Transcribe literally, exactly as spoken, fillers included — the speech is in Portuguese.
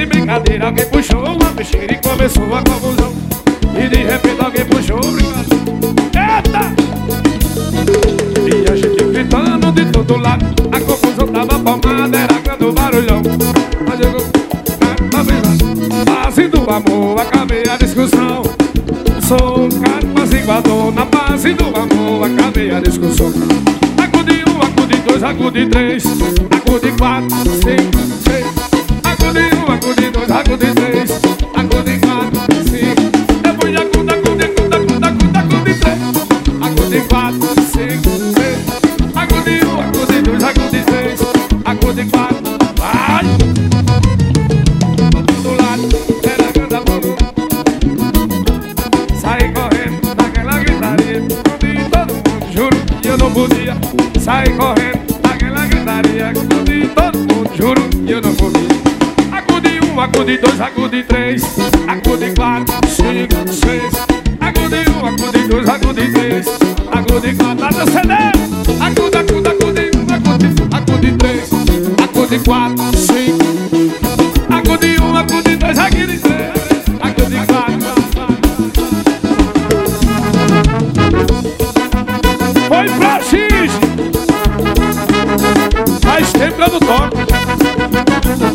de brincadeira, alguém puxou uma peixeira e começou a confusão. E de repente alguém puxou o brincadeira. Eita! E a gente gritando de todo lado, a confusão tava formada, era grande o barulhão. Mas eu base do amor, acabei a discussão. Sou um cara apaziguador, na base do amor, acabei a discussão. Acude um, acude dois, acude três, acude quatro, cinco, seis. Acude um, acude dois, acude três, acude quatro, cinco. Depois acude, acude, acude, acude, acude, acude três, acude quatro, cinco, seis. Acude um, acude dois, acude três, acude quatro, vai! Do lado, era grande amor. Saí correndo daquela gritaria, onde todo mundo, juro que eu não podia. Saí correndo daquela gritaria, onde todo mundo, juro que eu não podia. Acude um, acude dois, acude três, acude quatro, cinco, seis. Acude um, acude dois, acude três, acude quatro, nada cedendo. Acude, acude, acude um, acude, acude três, acude quatro, cinco. Acude um, acude dois, acude três, acude quatro. Foi pra X. Faz tempo que eu não toco.